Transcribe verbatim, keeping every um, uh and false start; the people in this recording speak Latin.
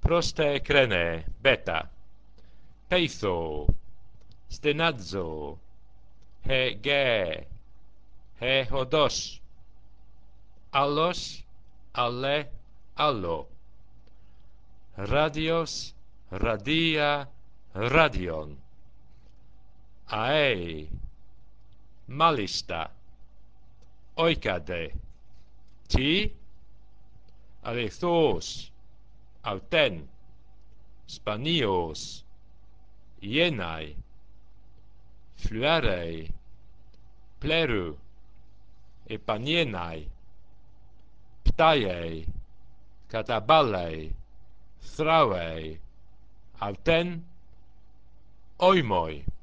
proste krene, beta, peitho, stenadzo, he ge, he hodos, allos, alle, allo, radios, radia, radion, ae, malista, oikade, ti, alethos, auten, spanios, ienae, fluere, pleru, epanienae, ptae, cataballe, thraue, auten, oimoi.